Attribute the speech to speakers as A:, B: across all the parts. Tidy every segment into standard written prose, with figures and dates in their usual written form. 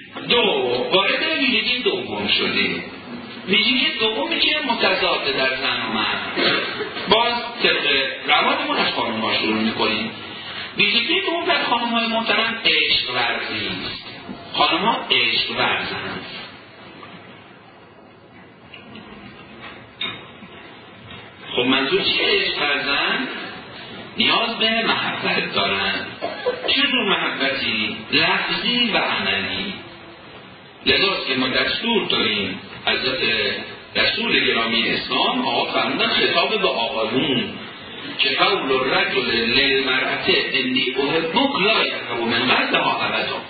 A: وارد ویژگی دوم شدیم. ویژگی دومی که متضاد در زن و مرد. باز طبق روانمون از خانم‌ها شروع می‌کنیم. ویژگی دوم در خانم‌های محترم عشق ورزی است. خانم‌ها عشق ورزند. خب منظور چیه عشق ورزند؟ نیاز به محبت دارند. چه جور محبتی؟ لفظی و عملی. لذاست که ما دستور داریم، حضرت رسول گرامی اسلام آقا فرمودن خطاب به آقایون که قول الرجل للمرأة انی احبک لا یذهب من قلبها ابدا.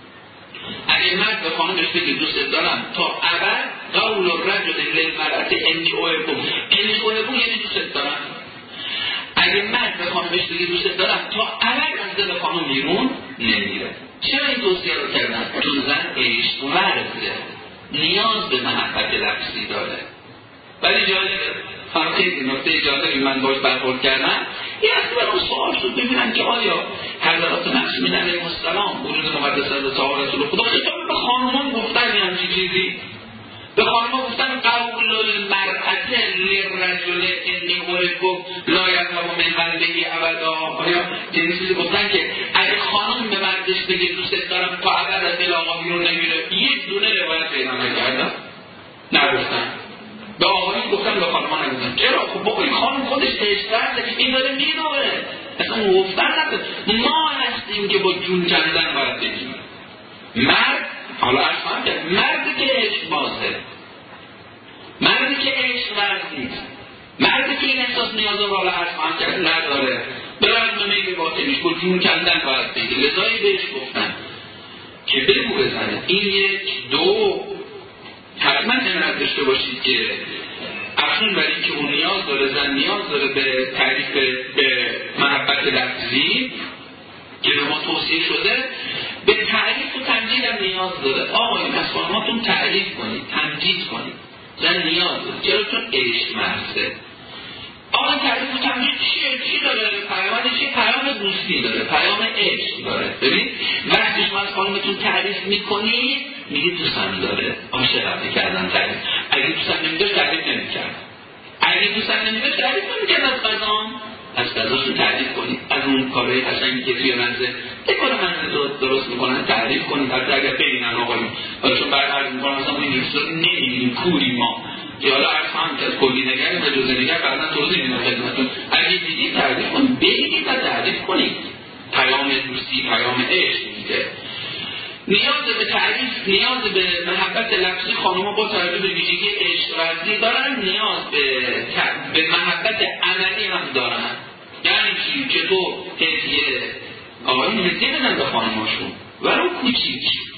A: اگه مرد به خانمش بگه دوست دارم تا ابد، قول الرجل للمرأة انی احبک یعنی دوست دارم. اگه مرد به خانمش بگه دوست دارم تا ابد از دل خانم بیرون نمیره. چرا این توصیه رو کردن؟ چون زن عشق ورزه، نیاز به محبت لفظی داره. ولی جالبه، خیلی نکته جالبی من باش برخورد کردم، یه وقتی برام سوال شد ببینم که آیا حضرات معصومین علیهم السلام وجود مقدس حضرت رسول خدا خطاب به خانمان گفتن یه همچین چیزی؟ به خانمان گفتن قول المرأة للرجل انی احبک لا یذهب من قلبه ابدا؟ آیا این چیزی گفتن که اگه خانم به مردش بگه دوست دارم تا ابد از دل آقا بیرون نمیره؟ یک دونه روایت پیدا نکردم، نگفتن. به آقایون گفتن، به خانمان نگفتن. چرا؟ خب بابا این خانم خودش عشق این داره میدوه، اصلا گفتن نکرد. ما هستیم که با جون کندن باید بگیم. مرد، حالا اصلا کرد، مردی که عشق بازه، مردی که عشق ورزیست، مردی که این احساس نیاز رو حالا اصلا کرد نداره، برد میگه باطنش با جون کندن باید بگیم. لذایی بهش گفتن که بگو بزنه. این یک. دو، حتما نمید داشته باشید که افزون برای که اون نیاز داره، زن نیاز داره به تعریف به محبت لفظی که به ما توصیه شده، به تعریف و تمجید هم نیاز داره. آقایون از خانماتون تعریف کنید، تمجید کنید. زن نیاز داره. چرا؟ چون عشق مرزه. آقا تعریف و تمجید چی داره؟ پیامش چیه؟ پیام دوستی داره، پیام عشق داره. ببین وقتی شما از خانمتون تعریف میکنید میگه دوستم داره، عاشقم کردن تعریف. اگه دوستم نمیداشت تعریف نمیکرد. اگه دوستم نمیداشت تعریف نمیکرد. از غذاشون تعریف کنید، از اون کارهای قشنگی که توی منزل درست میکنن تعریف کنید. حتی اگر ببینن آقایون، چون برعرض میکنن مثلا این دوستا نمیبینیم کوری ما که حالا عرض هم که از کلی نگر و جزء نگر بعدا توضیح میدم خدمتتون. اگه دیدید تعریف کنید، بگید و تعریف کنید. پیام دوستی، پیام عشق میده. نیاز به تعریف، نیاز به محبت لفظی خانم‌ها با توجه به ویژگی عشق ورزی دارن، نیاز به محبت عملی هم دارن. یعنی چی؟ که تو هدیه آقایون هدیه بدن به خانم‌هاشون ولو کوچیک.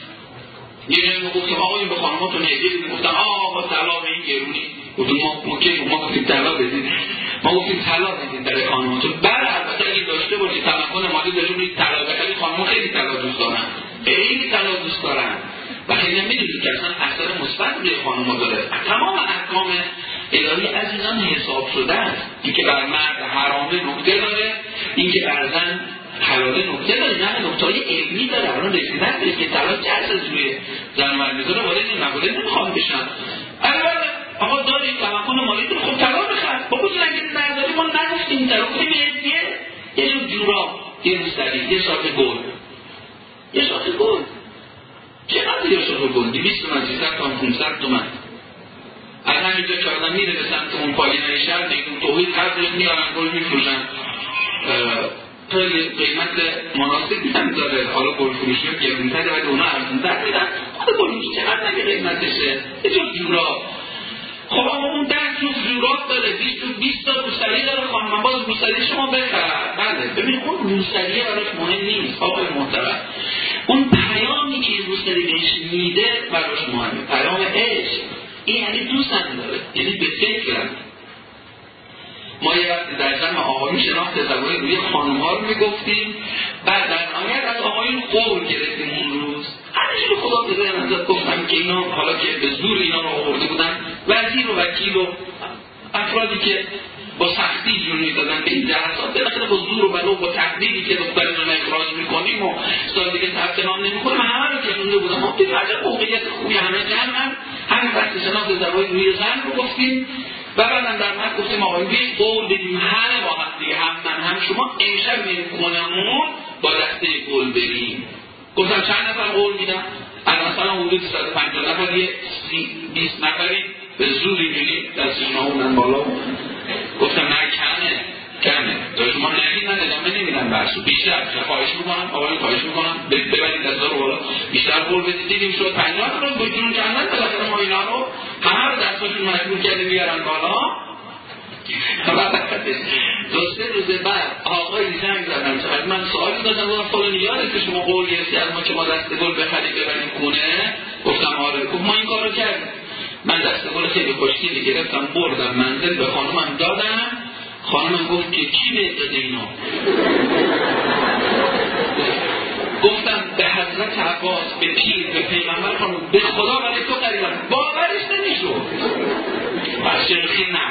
A: یه جایی ما گفتیم آقایون به خانم‌هاتون هدیه بدید، گفتن با طلا به این گرونی. گفتیم ما گفتیم طلا بدید، ما گفتیم طلا بدید برای خانم‌هاتون. بعد البته اگه داشته باشید تمکن مالی داشته باشید طلا بدید، خانم‌ها خیلی طلا دوست دارن، خیلی طلا دوست دارن و خیلی میدونید که اصلا اثر مثبت روی خانم‌ها داره. تمام احکام الهی عزیزان حساب شده است. این که بر مرد حرامه نکته داره، این که بر زن حلاله نکته داره، نه نکته‌های علمی داره. الان رسیدن به که طلا جرس روی زن و مرد میذاره، وارد این مقوله نمیخوام بشن. البته آقا دارید تمکن مالی داره، خب طلا بخر. بابا جون اگه نداری ما نگفتیم طلا، گفتیم یه جور جورا، یه روسری، یه شاخه گل، یه شاخه گل. چقدر یه شاخه گل؟ 200 تومن، 300 تومن، 500 تومن. از همینجا که آدم میره به سمت اون پایینای شهر، میدون توحید قبلش میارن گل میفروشن، خیلی قیمت مناسبی هم داره. حالا گل فروشی هم گرون‌تره ولی اونا ارزون‌تر میدن. حالا گل فروشی چقدر نگه قیمتشه؟ یه جور جورا. خب اما اون 10 جور جورات داره، 20 تا روسری داره. خانم باز روسری شما بخر. بله ببین اون روسریه براش مهم نیست آقای محترم، اون پیامی که این روسری بهش میده براش مهمه، پیام عشق. این یعنی دوستم داره، یعنی به فکرم. ما یه وقتی در جمع آقایون شناخت زبان روی خانم‌ها رو میگفتیم، بعد در نهایت از آقایون قول گرفتیم اون روز. همینجوری خدا بده ازت گفتم که اینا حالا که به زور اینا رو آورده بودن، وزیر و وکیل و افرادی که با سختی جون میدادن به این جلسات، بالاخره با زور و بلا و با تقدیری که دخترشون اخراج میکنیم و سال دیگه ثبت نام نمیکنیم همه رو کشونده بودن. ما دیگه عجب موقعیت خوبی همه جمعن، همین وقت شناخت زبان روی زن رو گفتیم و بعدم در من گفتیم آقای بیش قول بدیم همه با هم دیگه، هم من هم شما امشب میریم خونمون با دسته قول بریم. گفتم چند نفر قول میدم؟ از مثلا حدود 150 نفر یه 20 نفری به زوری میریم دستشون آمونن بالا. گفتم نه کمه تا شما نگید من ادامه نمیدم بحثو، بیشتر خواهش میکنم آقای خواهش میکنم ببرید دستا رو بالا بیشتر قول بدید. دیدیم شد 50 نفر با جون کندن بالاخره ما اینا رو همه رو دستاشون مجبور کرده بیارن بالا. دو سه روز بعد آقای زنگ زدن از من سوالی دادن و فلان یاده که شما قول گرفتی از ما که ما دست گل بخریم ببریم خونه؟ گفتم آره. گفت ما این کارو کردیم. من دست گل خیلی خوشگلی گرفتم بردم منزل به خانمم دادم. خانمم گفت که کی بهت داده اینو؟ گفتم به حضرت عباس، به پیر، به پیغمبر خانم، به خدا برای تو خریدم. باورش نمیشد. پس شرخی نه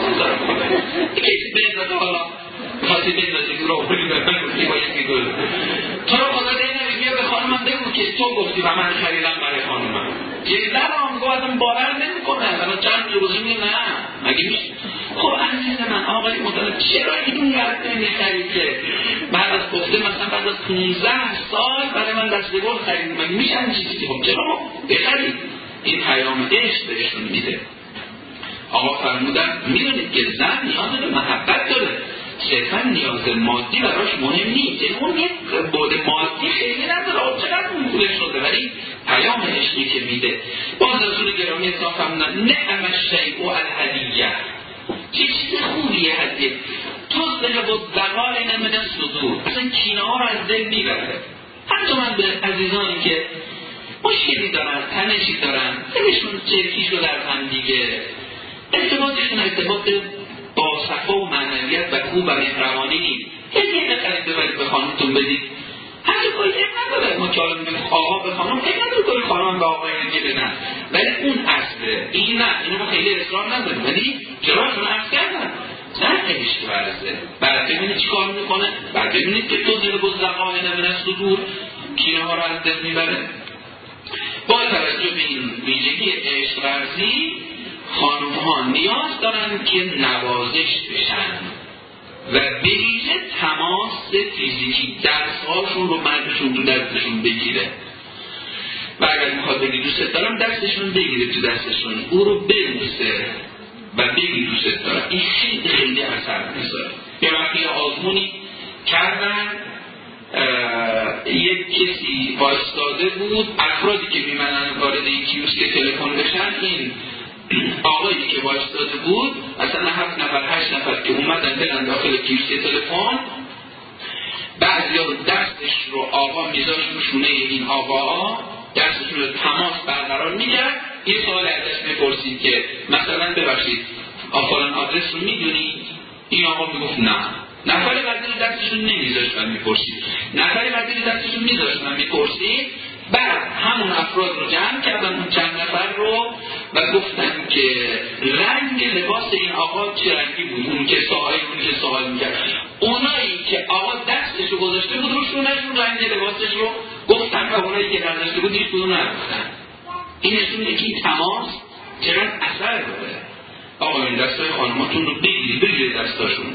A: یکی بندازه حالا خاصی بندازه رو آوردی به من گفتی با یکی گل تو رو خدا دینه بیا به خانمم بگو که تو گفتی و من خریدم برای خانمم. جدن هم گفتم باور نمی کنه الان چند روزی می نه مگه میشه؟ خب عزیز من آقای مطلب چرا این گرد نمیخرید که بعد از گفته مثلا بعد از 15 سال برای من دست گل خرید مگه میشه این چیزی؟ خب چرا ما بخرید؟ این پیام عشق بهشون میده. آقا فرمودن میدونید که زن نیاز به محبت داره، صرفا نیاز مادی براش مهم نیست. یعنی اون یک بود مادی خیلی نداره چقدر اون پولش شده، ولی پیام عشقی که میده. باز رسول گرامی اصلا فرمودن نعم الشیء الهدیه، چه چیز خوبیه هدیه. تذهب الضغائن من الصدور، اصلا کینه ها رو از دل میبره. حتی من به عزیزانی که مشکلی دارن، تنشی دارن، دلشون چرکی شده در هم دیگه، ارتباطشون ارتباط با صفا و معنویت و خوب و مهربانی نیست، هدیه بخرید ببرید به خانمتون بدید. حتی کاری نداره ما که حالا میگیم آقا به خانم نداره کاری خانم به آقای هدیه بدن، ولی اون اصله این نه. اینو ما خیلی اصرار نداریم، ولی چراشون عرض کردن زن عشق ورزه. بعد ببینید چی کار میکنه، بعد ببینید که تو دل بزرقای نمین از صدور کینه ها رو از دل میبره. با توجه به این ویژگی عشق ورزی خانم ها نیاز دارن که نوازش بشن و به ویژه تماس فیزیکی، درس‌هاشون رو مردشون تو دستشون بگیره و اگر میخواد بگی دوست دارم دستشون بگیره تو دستشون، او رو ببوسه و بگی دوست دارم. این خیلی خیلی اثر میذاره. یه وقتی آزمونی کردن یک کسی وایستاده بود، افرادی که میمنن وارد این کیوسک تلفن بشن، این آقایی که وایستاده بود اصلا 7 نفر 8 نفر که اومدن برن داخل کیوسک تلفن، بعضیا رو دستش رو آقا میذاشت رو شونه این آقا، دستش رو تماس برقرار میکرد. این سوال ازش میپرسید که مثلا ببخشید فلان آدرس رو میدونی؟ این آقا میگفت نه. نفر بعدی دستشون نمیذاشتن میپرسید، نفر بعدی دستشون میذاشتن میپرسید. بعد همون افراد رو جمع کردن اون چند نفر رو و گفتن که رنگ لباس این آقا چه رنگی بود. اون که سوال میکرد، اونایی که آقا دستش رو گذاشته بود رو شونشون رنگ لباسش رو گفتن و اونایی که نداشته بود هیچ کدوم نگفتن. این نشون میده که این تماس چقدر اثر داره. آقا این دستای خانماتون رو بگیرید دستاشون.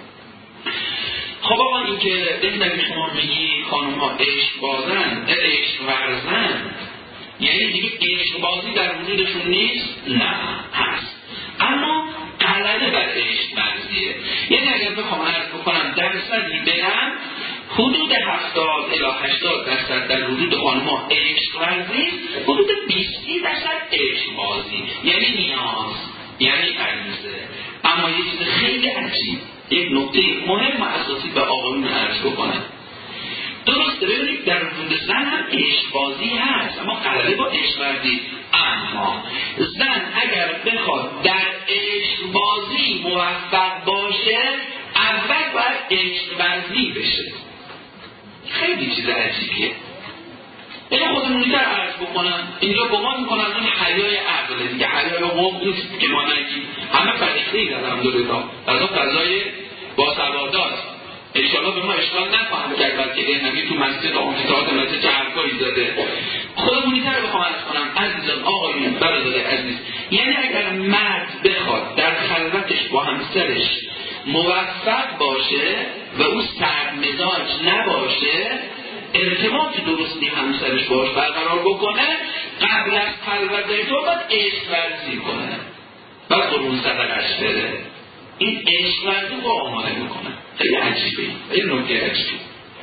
A: خب آقا این که بهنگی شما میگی خانم ها عشق بازن، عشق ورزن، یعنی دیگه عشق بازی در وجودشون نیست؟ نه هست، اما غلبه بر عشق ورزیه. یعنی اگر بخوام عرض بکنم درصدی برم حدود 70 الی 80% در وجود خانم ها عشق ورزی، حدود 20% عشق بازی، یعنی نیاز، یعنی عریضه. اما یه چیز خیلی عجیب، یک نکته مهم و اساسی به آقایون عرض بکنم. درسته ببینید در وجود زن هم عشق بازی هست، اما غلبه با عشق ورزی. اما زن اگر بخواد در عشق بازی موفق باشه اول باید عشق ورزی بشه. خیلی چیز عجیبیه. اینو خودمونی تر عرض بکنن. اینجا گمان میکنن اون حیای عقله دیگه، حیای قوم نیست که ما نگیم. همه فرشته‌ای الحمدلله، از اون فضای باسواداست. انشاءالله به ما اشکال نخواهم کرد که نبی تو مسجد آموزات مسجد چه حرفایی زده. خودمونی تر بخوام عرض کنم عزیزان، آقایون، برادر عزیز، یعنی اگر مرد بخواد در خلوتش با همسرش موفق باشه و او سرمزاج نباشه، ارتباط درستی همسرش باش برقرار بکنه، قبل از خلوت تو باید عشق ورزی کنه، باید قربون صدقش بده. این عشق ورزی رو آماده میکنه. خیلی عجیبه، این نکته عجیبه.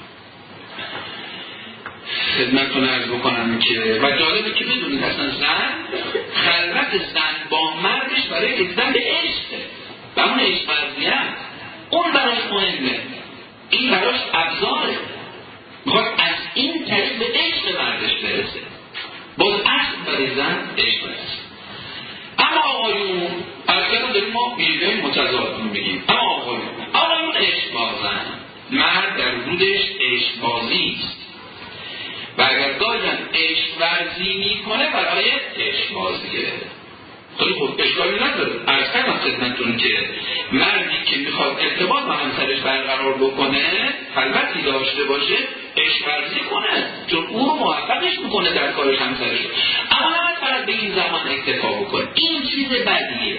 A: خدمتتون عرض بکنم که و جالبه که بدونید اصلا زن خلوت زن با مردش برای رسیدن به عشقه و اون عشق ورزی هست، اون براش مهمه، این براش ابزاره، میخواد از این طریق به عشق مردش برسه. باز اصل برای زن عشق ورزی. اما آقایون اصلا داریم ما بیرگاه متضاد میگیم. اما آقایون عشق بازن، مرد در وجودش عشق بازی است و اگر گاهی عشق ورزی میکنه برای عشق بازیه. خیلی خوب، اشکالی نداره. عرض کردم خدمتتون که مردی که میخواد ارتباط با همسرش برقرار بکنه، خلوتی داشته باشه، عشق ورزی کنه، چون او رو موفقش میکنه در کارش همسرش. اما نه فقط به این زمان اکتفا بکنه. این چیز بدیه.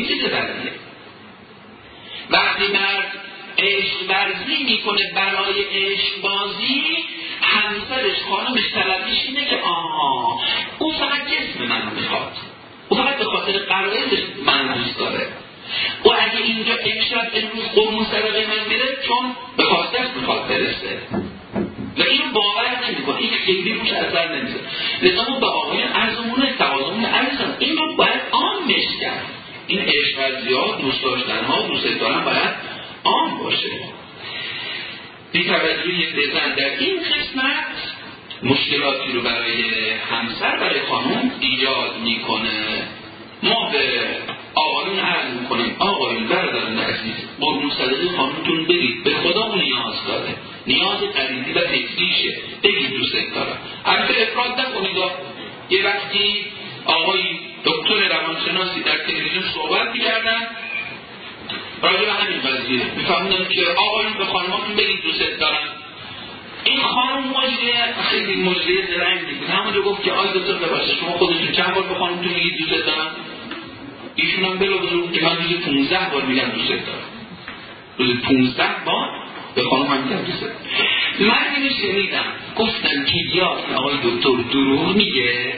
A: وقتی مرد عشق ورزی میکنه برای عشق بازی، همسرش خانمش طلبش اینه که آها او فقط جسم منو میخواد، او فقط به خاطر قرائزش من دوست داره، او اگه اینجا امشب امروز قربون صدقه من میره چون به خواستش میخواد برسه و اینو باور نمیکنه، این خیلی روش اثر نمیشه. لذا ما به آقایان عرضمونه تقاضامون عرضم این رو باید عامش کرد. این عشق ورزی ها، دوست داشتن ها، دوست دارن باید عام باشه. بی توجهی زن در این قسمت مشکلاتی رو برای همسر، برای خانم ایجاد میکنه. ما به آقایون عرض میکنیم آقایون برادران عزیز، قربون صدقه خانمتون بگید به خدا اون نیاز داره، نیاز قریبی و فکریشه، بگید دوست دارم. البته افراد نکنید. یه وقتی آقای دکتر روانشناسی در تلویزیون صحبت میکردن راجع به همین قضیه، میفهموندن که آقایون به خانماتون بگید دوست دارم. این خانم مجریه، خیلی مجریه زرنگی بود، همونجا گفت که آی دکتر ببخشید شما خودتون چند بار به خانمتون میگید دوست دارم؟ ایشون هم بلا بزرگ که من روزی 15 بار میگم دوست دارم، روزی 15 بار به خانم هم میگم دوست دارم. من اینو شنیدم گفتم که یا آقای دکتر دروغ میگه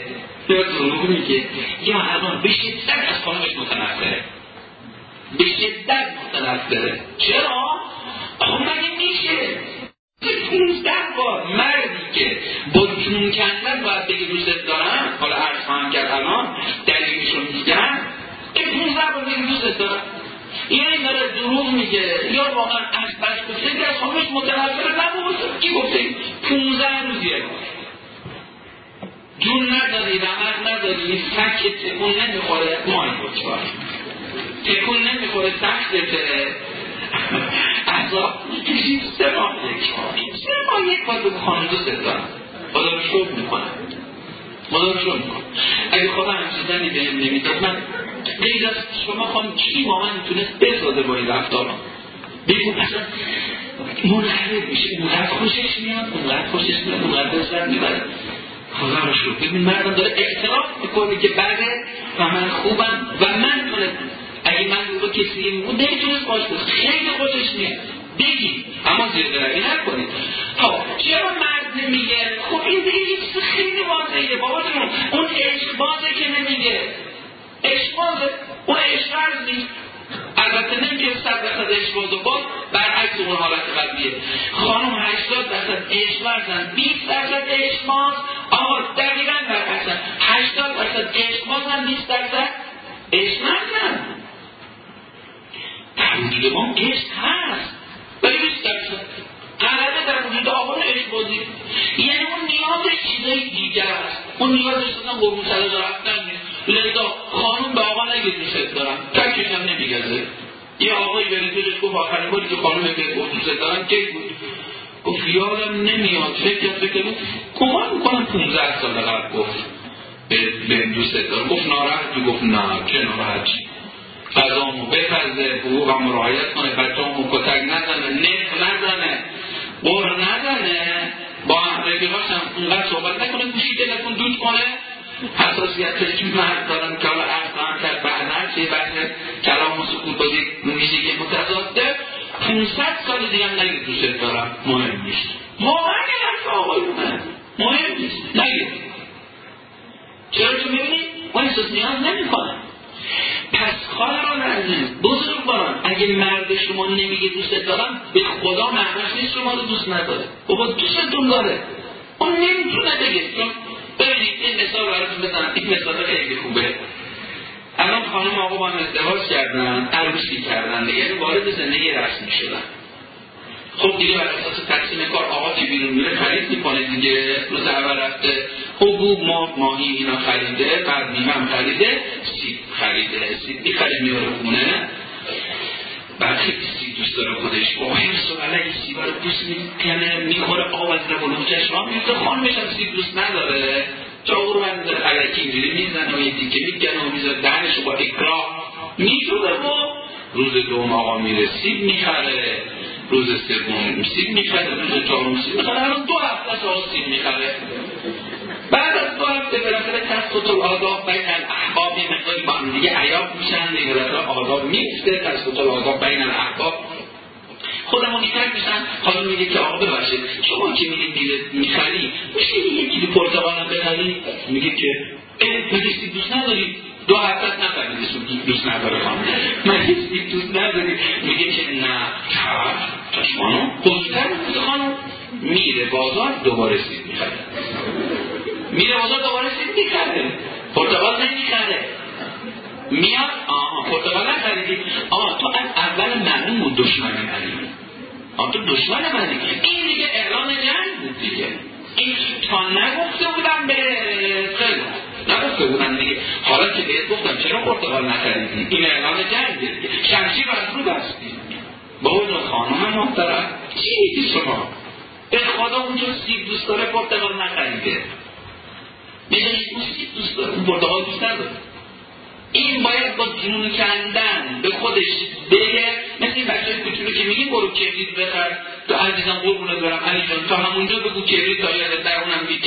A: یا الان به شدت از خانمش متنفره، به شدت متنفره. چرا؟ آخه مگه میشه 15 بار مردی که با جون کندن باید بگی دوست دارم، حالا عرض خواهم کرد الان دلیلشو میگم، 15 بار بگی دوست دارم، یعنی داره دروغ میگه یا واقعا از بس گفته که از خانمش متنفره نبود. کی گفته 15 روز یه بار جون نداری، رمق نداری، سک تکون نمیخوره، مای بچار تکون نمیخوره، سختته احضاب میکشید 3 ماه یک بار به خانم دوست دارم، خدا رو شکر میکنم. اگه خدا همچه زنی بهم نمیداد، من غیر از شما خانم کی با من میتونست بسازه با این رفتارم؟ بگو اصلا منحرف میشه، اونقدر خوشش میاد، اونقدر لذت میبره. خدا رو شکر. ببین مردم داره اعتراف میکنه که بله و من خوبم و من تونه، اگه من رو کسی میگم نمیتونست باش بود، خیلی خوشش میاد بگید، اما زیردرگی نکنید. چرا مرد نمیگه؟ خب این دیگه یه چیز خیلی واضحه بابا جون، اون عشق بازه که نمیگه، عشق بازه، اون عشق ورز نیست. البته نمیگه 100% عشق بازه، باز برعکس اون حالت قبلیه. خانم 80% عشق ورزن، 20% عشق باز. آقا دقیقا برعکسن، 80% عشق بازن، 20% عشق ورزن. در وجود ما عشق هست ولی 20% غلبه در وجود آقایون عشق بازی، یعنی اون نیازش چیزای دیگه است، اون نیازش اصلا قربون صدقه رفتن نیست. لذا خانم به آقا نگه دوست دارم، تکش هم نمیگذه. یه آقایی به رفیقش گفت آخرین باری که خانم به گفت دوست دارم کی بود؟ گفت یادم نمیاد، فکر گمان میکنم 15 سال قبل گفت به دوست دارم. گفت ناراحتی؟ گفت نه چه ناراحتی، غذامو بپزه، حقوقمو رعایت کنه، بچه‌مو کتک نزنه، نخ نزنه، قر نزنه، با رفیقاشم اونقدر صحبت نکنه، گوشی تلفن دود کنه، حساسیتش مرد دارم که حالا احسان کرد بعد چه بحث کلام و سکوت بازی میشه که متضاده. 500 سال دیگه هم نگید دوست دارم، مهم نیست، واقعا یه آقایونه مهم نیست، نگید. چرا که میبینید ما احساس نیاز نمیکنه. پس خواهران عزیز بزرگواران، اگه مرد شما نمیگه دوست دارم، به خدا معنیش نیست شما رو دوست نداره، بابا دوستتون داره، اون نمیتونه بگه. چون ببینید این مثال براتون بزنم، این مثال خیلی خوبه. الان خانم آقا با هم ازدواج کردن، عروسی کردن، دیگه وارد زندگی رسمی شدن. خب دیگه بر اساس تقسیم کار آقا که بیرون میره خرید میکنه دیگه، روز اول رفته حبوب ماهی اینا خریده، بعد میوه هم خریده، سیب خریده، سیب میخره میاره خونه. بعد خیلی سیب دوست داره خودش، با حرص و علیه سیب رو دوست میکنه، میخوره آب از لب و لوچش را میفته. خانمش هم سیب دوست نداره، چاقو رو من علیکی اینجوری میزنه و یه دیگه میکنه و میزنه دهنش با اکراه میجوره. و روز دوم آقا میره سیب میخره، روز سوم سیب میخره، روز چهارم سیب میخره، الان 2 هفته آقا سیب میخره. بعد از 2 هفته بالاخره تسقط الآداب بین الاحباب یه مقداری با هم دیگه عیاب میشن، دیگه بالاخره آداب میفته، تسقط الآداب بین الاحباب خودمون نیتر میشن. حالا میگه که آقا ببخشید شما که میخری میشه یه کیلو پرتقال هم بخری؟ میگه که مگه سیب دوست نداری؟ 2 هفته نفهمیده سیب دوست نداره خانم، مگه سیب دوست نداری؟ میگه که نه چشمانو بزرگتر میگه خانم. میره بازار دوباره سیب میخره، میره بازار دوباره سیب میخره، پرتقال نمیخره. میاد پرتقال نخریدی؟ تو از اول معلوم بود دشمن منی، تو دشمن منی. این دیگه اعلان جنگ بود دیگه. این تا نگفته بودم به خیلی نگفته بودم دیگه، حالا که بهت گفتم چرا پرتقال نخریدی، این اعلان جنگ دیگه، شمشیر از رو بستی. بابا خانم محترم چی میگی شما؟ به خدا اونجا سیب دوست داره پرتقال نخریده، میدونید اون سیب دوست داره، اون پرتقال دوست نداره. این باید با جنون کندن به خودش بگه، مثل این بچه های کوچولو که میگیم برو کبریت بخر، تو عزیزم قربونت برم علی جان تا همونجا بگو کبریت تا یادت در اونم بگی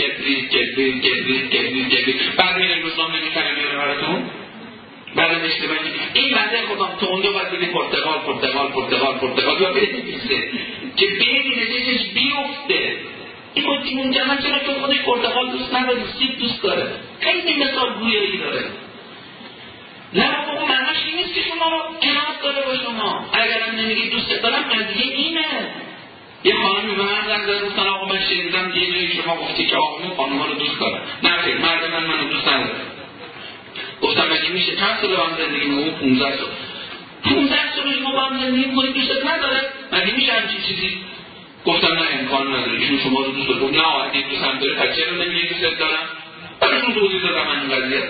A: کبریت. بعد میره روزنام نمیخره میاره براتون، بعد اشتباهی این بنده خودم تو اونجا باید بگی پرتقال یا بنویسه که ببینه چشش بیفته. این با جنون کندن چرا تو خودش پرتقال دوست نداره، سیب دوست داره، خیلی مثال گویایی داره. نه بابا اون معناش این نیست که شما رو عنایت داره با شما. اگرم نمیگی دوست دارم قضیه اینه. یه خانمی به من زنگ زد گفتن آقا من شنیدم یه جایی شما گفتی که آقا خانم‌ها رو دوست داره. نه خیر، مرد منو دوست نداره. گفتم مگه میشه چند سال با هم زندگی می‌کنیم؟ 15 سال. 15 سال شما با هم زندگی می‌کنید دوستت نداره؟ مگه میشه همچین چیزی؟ گفتم نه امکان نداره، ایشون شما رو دوست داره. نه اگه دوستم داره پس چرا نمیگی دوستت دارم؟ براشون توضیح دادم این قضیه.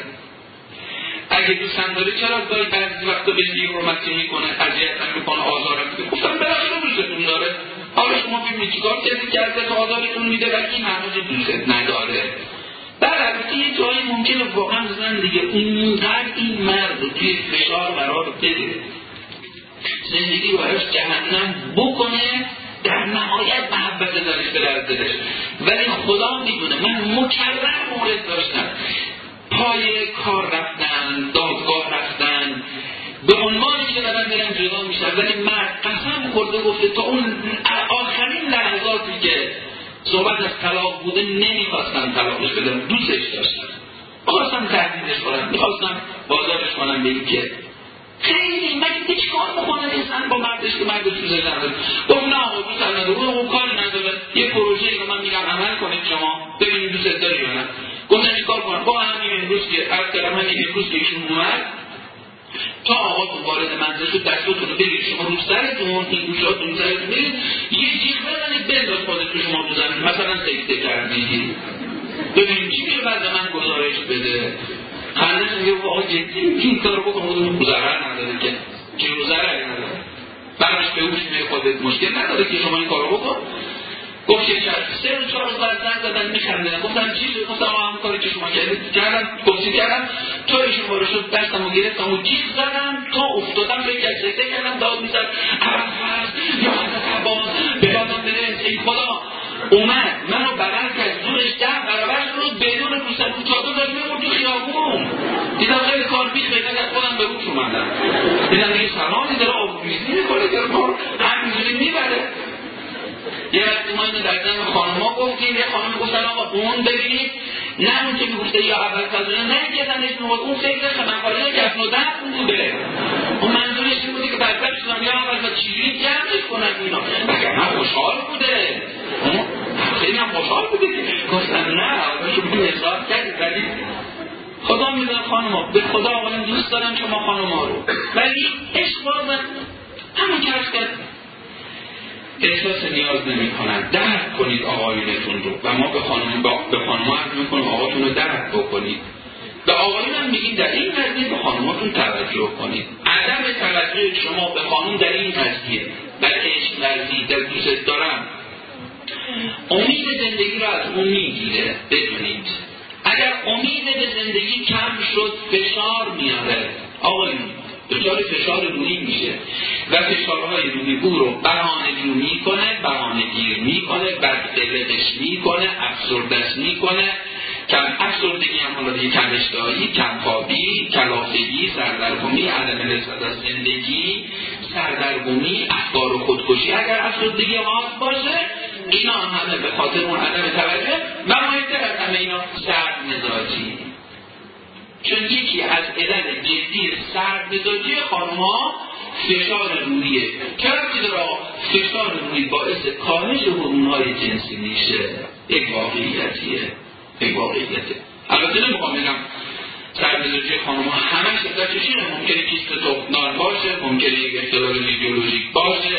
A: اگه دوستم داره چرا گاهی بعضی وقتا بهش بی‌حرمتی میکنه، اذیتم میکنه، آزارم میده؟ گفتم بالاخره دوستتون داره. حالا شما ببینید چیکار کرده تا آزارتون میده و این معنی دوست نداره. در البته یه جایی ممکنه واقعا زن دیگه اونقدر این مرد رو توی فشار قرار بده زندگی براش جهنم بکنه، در نهایت محبت دارش به دلش. ولی خدا میدونه من مکرر مورد داشتم پای کار رفتن، دادگاه رفتن، به عنوانی که دارن میرن جدا میشن، ولی مرد قسم خورده گفته تا اون آخرین لحظاتی که صحبت از طلاق بوده نمیخواستم طلاقش بدم، دوستش داشتم، میخواستم تهدیدش کنم، میخواستم بازارش کنم بگی که خیلی مگه هیچ کار بکنه انسان با مردش که مرد دوستش نداره. گفت نه آقا دوست نداره، اون کاری نداره، یه پروژه‌ای رو من میگم عمل کنید شما ببینید دوست داری یا نه. گفتم چیکار کنم؟ با همین امروز که امروز که ایشون اومد تا آقا تو وارد منزل شد دستاتون رو بگید شما رو سرتون این گوشاتون سرتون برید یه جیغ بزنید بنداز خودتون شما رو زمین، مثلا سکته کردید ببینید چی میشه بعد من گزارش بده. خندش میگه آقا جدی این کار رو بکن، ضرر نداره که ضرری نداره، برش به هوش میگه خودت مشکل نداره که شما این کارو بکن. گفت که 3 روز 4 روز بعد زنگ زدن میخندن، گفتم چی؟ گفتم هم کاری که شما کردم گفتی کردم، تو ایشون بارو شد دستمو گرفتم و جیغ زدم تا افتادم به کسرته کردم داد میزد عباس یا عباس بلادم برس ای خدا. اومد منو بغل کرد زورش 10 برابر شد بدون پوست چادر داشت میبرد تو خیابون. دیدم خیلی کار بیخ پیدا کرد خودم به روش اومدم دیدم دیگه سلامی داره آبویزی میکنه که ما همینجوری میبره. یه وقتی ما اینو در زمین خانم‌ها گفتیم، یه خانم گفتن آقا اون ببینید نه اون که میگفته یا اول فضایه نه که زنش میگفت اون فکرش مقاله کفن و دفن بوده، اون منظورش این بوده که بدبخت شدم یا اول فضا چیزی جمعش کنن اینا مگر من خوشحال بوده خیلی هم خوشحال بوده که گفتن نه شما حساب کردید ولی خدا میدونه خانم‌ها به خدا آقایان دوست دارن شما خانم‌ها رو، ولی عشق بازن همون که عرض کرد احساس نیاز نمی کنند. درک کنید آقایونتون رو و ما به خانم‌ها عرض میکنیم آقایون رو درک بکنید. به آقایون هم میگیم در این قضیه به خانماتون توجه کنید. عدم توجه شما به خانم در این قضیه در عشق ورزید در دوست دارم امید زندگی رو از اون میگیره. بدونید اگر امید به زندگی کم شد فشار میاره آقایون، دچار فشار روحی میشه و فشارهای روحی او رو بهانه‌جو میکنه، بهانه‌گیر میکنه، بدقلقش میکنه، افسردش میکنه، کم افسردگی هم حالا دیگه کم اشتهایی، کم خوابی، کلافگی، سردرگمی، عدم لذت از زندگی، سردرگمی، افکار و خودکشی اگر افسردگی عاطفی باشه، اینا همه به خاطر اون عدم توجه و مهمتر از همه اینا سرد مزاجی. چون یکی از علل جدی سرد مزاجی خانم‌ها فشار روحیه که وقتی داره فشار روحی باعث کاهش هورمون‌های جنسی میشه. یک واقعیتیه. البته نمیخوام بگم سرد مزاجی خانم‌ها همش دقیقه ممکنه کیست تخمدار باشه، ممکنه یک اختلال فیزیولوژیک باشه،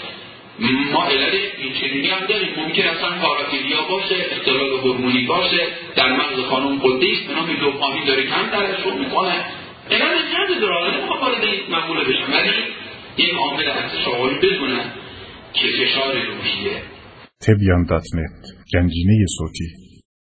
A: ما علل این چنینی هم داریم، ممکن اصلا پارافیلیا باشه، اختلال هورمونی باشه، در مغز خانم قدیست به نام دوپامین داره کم ترشح میکنه. علل زیادی داره، نمیخوام وارد این مقوله بشم، ولی این عامل هستش آقایون بدونن که فشار روحیه.
B: تبیان.net گنجینه صوتی